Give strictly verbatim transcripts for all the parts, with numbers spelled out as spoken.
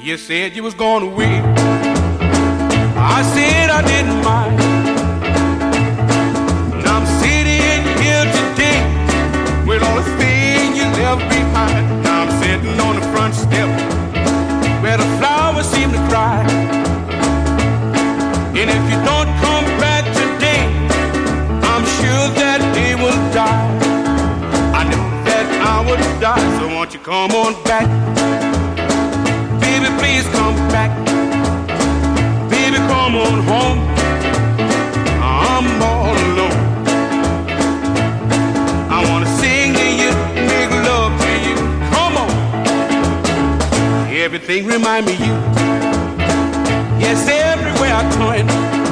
You said you was gonna wait. I said I didn't mind. Now I'm sitting here today with all the things you left behind. Now I'm sitting on the front step where the flowers seem to cry. And if you don't come back today, I'm sure that day will die. I knew that I would die, so won't you come on back? Baby, please come back. Baby, come on home. I'm all alone. I wanna sing to you, make love to you. Come on. Everything remind me of you. Yes, everywhere I turn,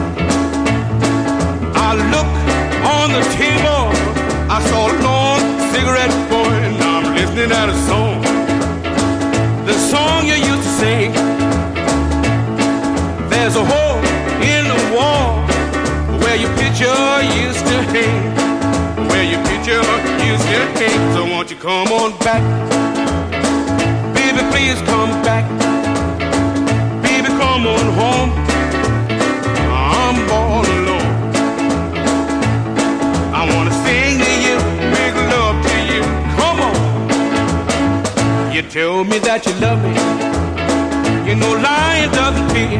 I look on the table, I saw a long cigarette burn. Now I'm listening at a song, the song you used to sing. There's a hole in the wall where your picture used to hang, where your picture used to hang. So won't you come on back? Baby, please come back. Baby, come on home. I'm all alone. I wanna sing to you, make love to you. Come on. You tell me that you love me. You know lying doesn't pay.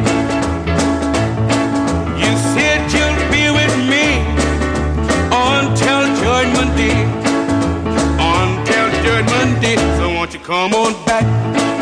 You said you'll be with me until Judgment Day. Until Judgment Day. So won't you come on back?